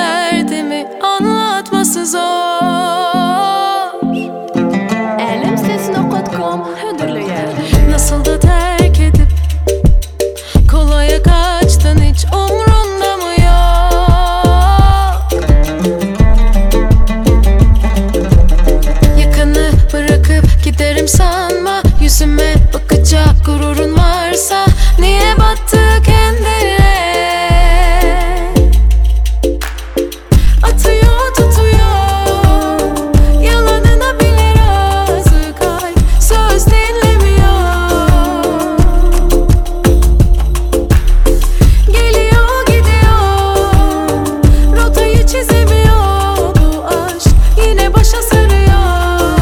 derdimi anlatması zor. Elimses.com hüdürlüğe Nasıl da terk edip kolaya kaçtın, hiç umrunda mı yok? Yakını bırakıp giderim sanma, yüzüme bakacak gururun varsa niye battı kendine? Atıyor tutuyor, yalanına bile razı, kalp söz dinlemiyor. Geliyor gidiyor, rotayı çizemiyor. Bu aşk yine başa sarıyor.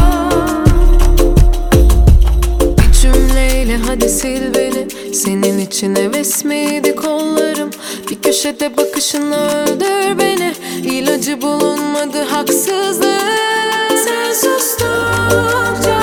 Bir cümleyle hadi sil beni, senin için heves miydi kollarım? Bir köşede bakışınla öldür beni, İlacı bulunmadı haksızlık. Sen sustukça